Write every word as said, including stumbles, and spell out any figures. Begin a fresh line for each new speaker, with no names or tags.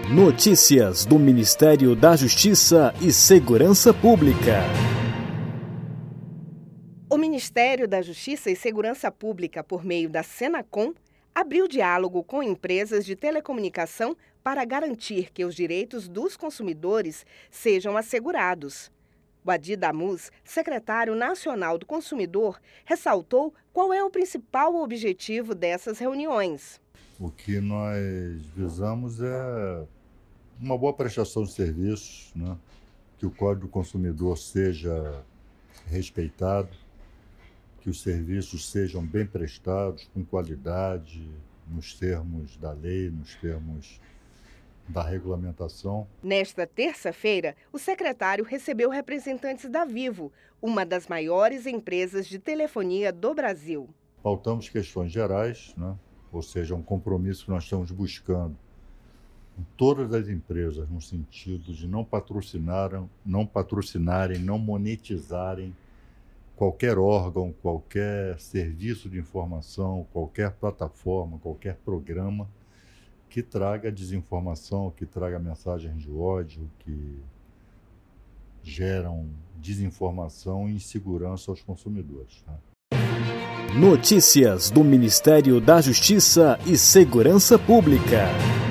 Notícias do Ministério da Justiça e Segurança Pública.
O Ministério da Justiça e Segurança Pública, por meio da Senacom, abriu diálogo com empresas de telecomunicação para garantir que os direitos dos consumidores sejam assegurados. Wadi Damus, secretário nacional do consumidor, ressaltou qual é o principal objetivo dessas reuniões.
O que nós visamos é uma boa prestação de serviços, né? Que o Código do Consumidor seja respeitado, que os serviços sejam bem prestados, com qualidade, nos termos da lei, nos termos da regulamentação.
Nesta terça-feira, o secretário recebeu representantes da Vivo, uma das maiores empresas de telefonia do Brasil.
Pautamos questões gerais, né? Ou seja, um compromisso que nós estamos buscando em todas as empresas, no sentido de não patrocinarem, não patrocinarem, não monetizarem qualquer órgão, qualquer serviço de informação, qualquer plataforma, qualquer programa que traga desinformação, que traga mensagens de ódio, que geram desinformação e insegurança aos consumidores, né?
Notícias do Ministério da Justiça e Segurança Pública.